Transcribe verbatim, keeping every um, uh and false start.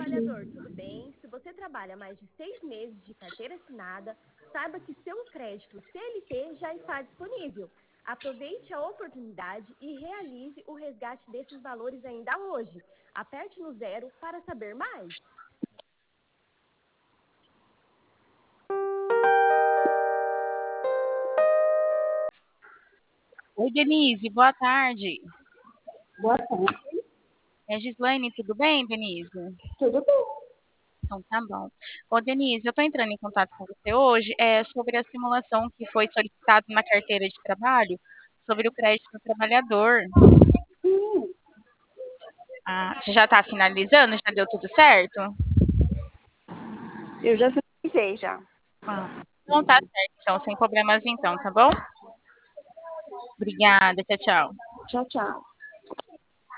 trabalhador, tudo bem? Se você trabalha mais de seis meses de carteira assinada, saiba que seu crédito C L T já está disponível. Aproveite a oportunidade e realize o resgate desses valores ainda hoje. Aperte no zero para saber mais. Oi, Denise, boa tarde. Boa tarde. É Gislaine, tudo bem, Denise? Tudo bem. Então tá bom. Ô, Denise, eu estou entrando em contato com você hoje é, sobre a simulação que foi solicitada na carteira de trabalho sobre o crédito do trabalhador. Sim, Ah, você já está finalizando? Já deu tudo certo? eu já finalizei já. Ah, não tá certo, então, sem problemas então, tá bom? Obrigada, tchau, tchau. Tchau, tchau.